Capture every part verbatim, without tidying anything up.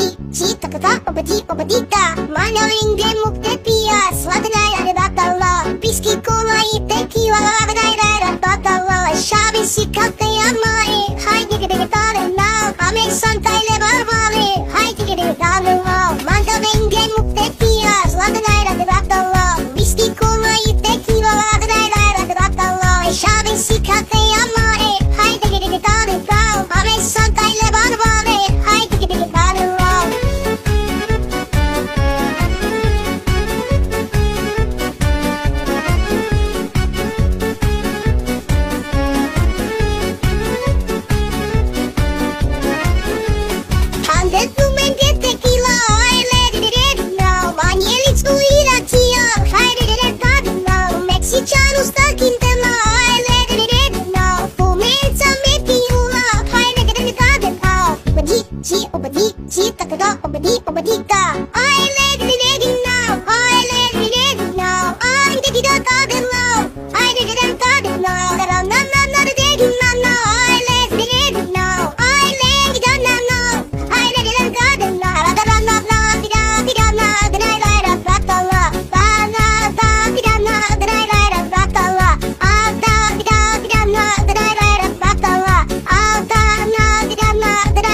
Cita-cita, obati-obatika Manawin din mo tepias Wadanay arabatalo Piski kulay tequila Wadanay arabatalo Shabi sikat kaya mai Hai tigiditare now Ame santay lebarbali Hai tigiditare now Manawin din mo tepias Wadanay arabatalo Piski kulay tequila Wadanay arabatalo Shabi sikat kaya mai Hai tigiditare now Ame santay lebarbali Hai tigiditare now Mexicanos da Quintana, I let it in now. For me, it's a maybe you love. I let it in the garden now. Obadi, chi, obadi, chi, takada, obadi, obadika. I let it in now. I let it in now. I did it in the garden now. I did it in the garden now. Na na na na na na na. I let it in now. I let it in now. I let it in the garden now. Na na na na na na na. Then I let it battle. Na na na na na na.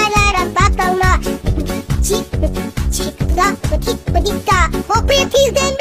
Cita-cita, obati-obatika. Oh, pretty then